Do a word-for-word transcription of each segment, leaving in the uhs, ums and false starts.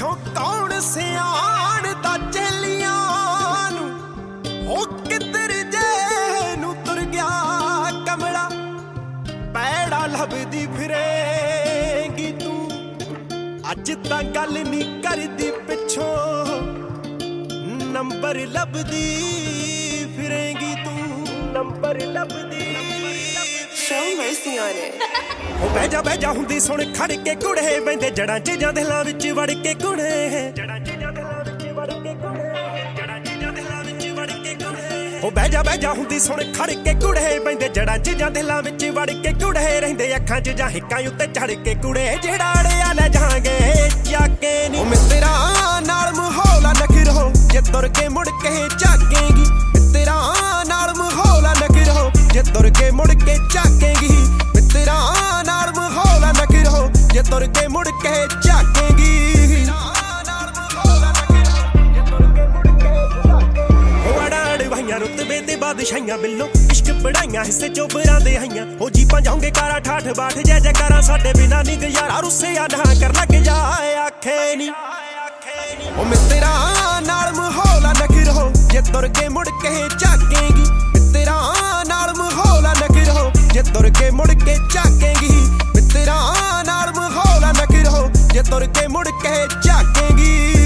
ਪਿੱਛੋਂ ਕੌਣ ਸਿਆਣਦਾ ਚੇਲੀਆਂ ਨੂੰ ਹੋ ਕਿੱਧਰ ਜੇ ਨੂੰ ਤੁਰ ਗਿਆ ਕਮਲਾ ਪੈੜਾ ਲੱਭਦੀ ਫਿਰੇਂਗੀ ਤੂੰ ਅੱਜ ਤਾਂ ਗੱਲ ਨਹੀਂ ਕਰਦੀ ਪਿੱਛੋਂ ਨੰਬਰ ਲੱਭਦੀ ਫਿਰੇਂਗੀ ਤੂੰ ਨੰਬਰ ਲੱਭਦੀ Show mercy on it. ਉਹ ਬਹਿ ਜਾ ਬਹਿ ਜਾ ਹੁੰਦੀ ਸੁਣ ਖੜ ਕੇ ਕੁੜੇ ਬੈਂਦੇ ਜੜਾਂ ਚੀਜ਼ਾਂ ਦਿਲਾਂ ਵਿੱਚ ਵੜ ਕੇ ਕੁੜੇ ਜੜਾਂ ਚੀਜ਼ਾਂ ਦਿਲਾਂ ਵਿੱਚ ਵੜ ਕੇ ਕੁੜੇ ਜੜਾਂ ਚੀਜ਼ਾਂ ਦਿਲਾਂ ਵਿੱਚ ਵੜ ਕੇ ਕੁੜੇ ਉਹ ਬਹਿ ਜਾ ਬਹਿ ਜਾ ਹੁੰਦੀ ਸੁਣ ਖੜ ਕੇ ਕੁੜੇ ਬੈਂਦੇ ਜੜਾਂ ਚੀਜ਼ਾਂ ਦਿਲਾਂ ਵਿੱਚ ਵੜ ਕੇ ਕੁੜੇ ਰਹਿੰਦੇ ਅੱਖਾਂ 'ਚ ਜਾਂ ਹਿੱਕਾਂ ਉੱਤੇ ਚੜ ਕੇ ਕੁੜੇ ਜਿਹੜਾ ਅੜਿਆ ਲੈ ਜਾਾਂਗੇ ਚਾਕੇ ਨੀ ਉਹ ਮਿੱਤਰਾ ਨਾਲ ਮਾਹੌਲ ਨਖਰੋ ਜੇ ਤੁਰ ਕੇ ਮੁੜ ਕੇ ਝਾਕੇਗੀ ਮਿੱਤਰਾ ਨਾਲ ਮਾਹੌਲ ਨਖਰੋ ਜੇ ਤੁਰ ਕੇ ਮੁੜ ਕੇ ਝਾਕੇਗੀ ਮਿੱਤਰਾ ਨਾਲ ਮਾਹੌਲ ਨਖਰੋ ਜੇ ਤੁਰ ਕੇ ਮੁੜ ਕੇ ਝਾਕੇਗੀ ਰੁਤਬੇ ਤੇ ਬਾਦਸ਼ਾਹੀਆਂ ਬਿੱਲੋ ਇਸ਼ਕ ਪੜਾਈਆਂ ਹਿੱਸੇ ਚੋਬਰਾਂ ਦੇ ਆਈਆਂ ਹੋ ਜੀਪਾਂ ਜਾਉਂਗੇ ਕਾਰਾ ਠਾਠ ਬਾਠ ਜੈ ਜੈ ਕਾਰਾਂ ਸਾਡੇ ਬਿਨਾਂ ਨੀ ਗੁਜ਼ਾਰਾ ਰੁੱਸਿਆ ਨਾ ਕਰ ਲੱਗ ਜਾ ਆਖੇ ਨੀ ਉਹ ਮਿੱਤਰਾ ਨਾਲ ਮਾਹੌਲ ਨਖਰੋ ਜੇ ਤੁਰ ਕੇ ਮੁੜ ਕੇ ਝਾਕੇਗੀ ਮਿੱਤਰਾ ਨਾਲ ਮਾਹੌਲ ਨਖਰੋ ਜੇ ਤੁਰ ਕੇ ਮੁੜ ਕੇ ਝਾਕੇਗੀ ਮਿੱਤਰਾ ਨਾਲ ਮਾਹੌਲ ਨਖਰੋ ਜੇ ਤੁਰ ਕੇ ਮੁੜ ਕੇ ਝਾਕੇਗੀ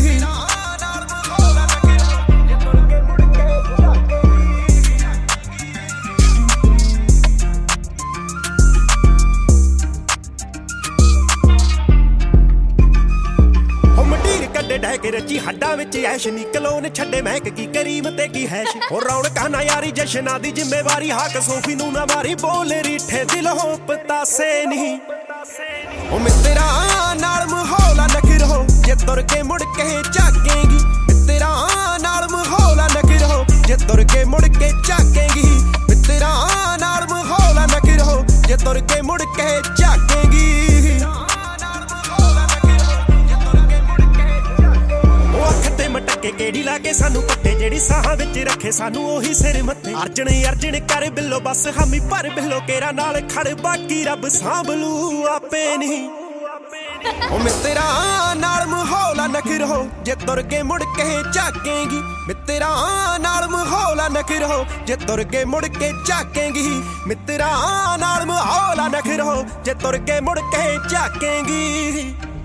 ਡਹਿ ਕੇ ਰੱਜੀ ਹੱਡਾਂ ਵਿੱਚ ਐਸ਼ ਨੀ ਕਲੋਨ ਛੱਡੇ ਮਹਿਕ ਕੀ ਕਰੀਮ ਤੇ ਕੀ ਹੈਸ਼ ਹੋ ਰੌਣਕਾਂ ਨਾ ਯਾਰੀ ਜਸ਼ਨਾਂ ਦੀ ਜ਼ਿੰਮੇਵਾਰੀ ਹਾਕ ਸੋਫੀ ਨੂੰ ਨਾ ਮਾਰੀ ਬੋਲ ਰੀਠੇ ਦਿਲ ਹੋ ਪਤਾਸੇ ਨਹੀਂ ਉਹ ਮਿੱਤਰਾ ਨਾਲ ਮਾਹੌਲ ਨਖਰੋ ਜੇ ਤੁਰ ਕੇ ਮੁੜ ਕੇ ਝਾਕੇਗੀ ਮਿੱਤਰਾ ਨਾਲ ਮਾਹੌਲ ਨਖਰੋ ਜੇ ਤੁਰ ਕੇ ਮੁੜ ਕੇ ਝਾਕੇਗੀ ਮਿੱਤਰਾ ਨਾਲ ਮਾਹੌਲ ਨਖਰੋ ਜੇ ਤੁਰ ਕੇ ਮੁੜ ਕੇ ਝਾਕੇਗੀ ਮਟਕੇ ਕਿਹੜੀ ਲਾ ਕੇ ਸਾਨੂੰ ਪੱਟੇ ਜਿਹੜੀ ਸਾਹਾਂ ਵਿੱਚ ਰੱਖੇ ਸਾਨੂੰ ਉਹੀ ਸਿਰ ਮੱਥੇ ਅਰਜਣ ਅਰਜਣ ਕਰ ਬਿੱਲੋ ਬਸ ਹਾਮੀ ਭਰ ਬਿੱਲੋ ਕੇਰਾ ਨਾਲ ਖੜ ਬਾਕੀ ਰੱਬ ਸਾਂਭਲੂ ਆਪੇ ਨਹੀਂ ਉਹ ਮਿੱਤਰਾ ਨਾਲ ਮਾਹੌਲ ਨਖਰੋ ਜੇ ਤੁਰ ਕੇ ਮੁੜ ਕੇ ਝਾਕੇਗੀ ਮਿੱਤਰਾ ਨਾਲ ਮਾਹੌਲ ਨਖਰੋ ਜੇ ਤੁਰ ਕੇ ਮੁੜ ਕੇ ਝਾਕੇਗੀ ਮਿੱਤਰਾ ਨਾਲ ਮਾਹੌਲ ਨਖਰੋ ਜੇ ਤੁਰ ਕੇ ਮੁੜ ਕੇ ਝਾਕੇਗੀ